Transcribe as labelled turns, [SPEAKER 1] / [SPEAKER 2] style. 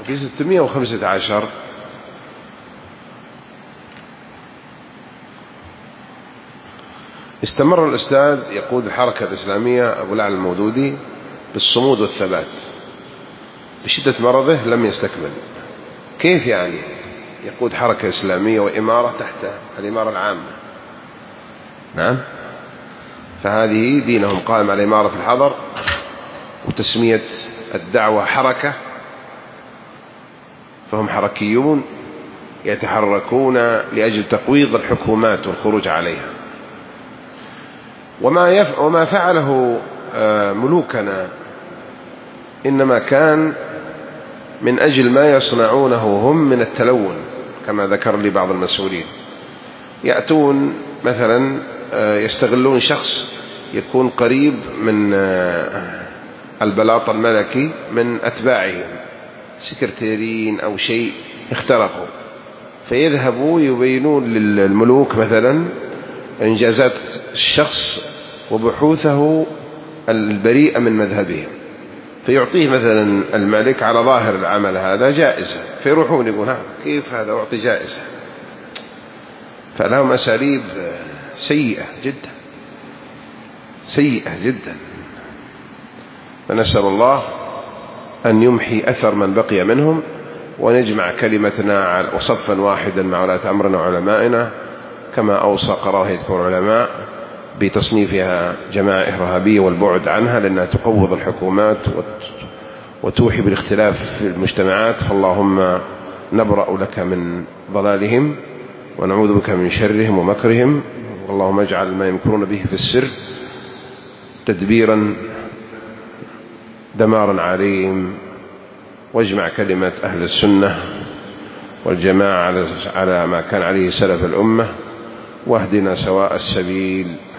[SPEAKER 1] في 615 استمر الأستاذ يقود الحركة الإسلامية أبو الأعلى المودودي بالصمود والثبات. بشدة مرضه لم يستكمل. كيف يعني يقود حركة إسلامية وإمارة تحت الإمارة العامة؟ نعم، فهذه دينهم قائم على إمارة الحضر وتسمية الدعوة حركة، فهم حركيون يتحركون لأجل تقويض الحكومات والخروج عليها. وما فعله ملوكنا إنما كان من أجل ما يصنعونه هم من التلون، كما ذكر لي بعض المسؤولين. يأتون مثلا يستغلون شخص يكون قريب من البلاط الملكي من أتباعهم، سكرتيرين أو شيء اخترقوا، فيذهبوا يبينون للملوك مثلا إنجازات الشخص وبحوثه البريئة من مذهبهم، فيعطيه مثلا الملك على ظاهر العمل هذا جائزة، فيروحون يقول كيف هذا أعطي جائزة؟ فلهم أساليب سيئة جدا، سيئة جدا. فنسأل الله أن يمحي أثر من بقي منهم، ونجمع كلمتنا وصفا واحدا مع ولاة أمرنا وعلمائنا، كما أوصى قرار العلماء بتصنيفها جماعة إرهابية والبعد عنها، لأنها تقوض الحكومات وتوحي بالاختلاف في المجتمعات. فاللهم نبرأ لك من ضلالهم ونعوذ بك من شرهم ومكرهم. اللهم اجعل ما يمكرون به في السر تدبيرا دمارا عليهم، واجمع كلمة أهل السنة والجماعة على ما كان عليه سلف الأمة، واهدنا سواء السبيل.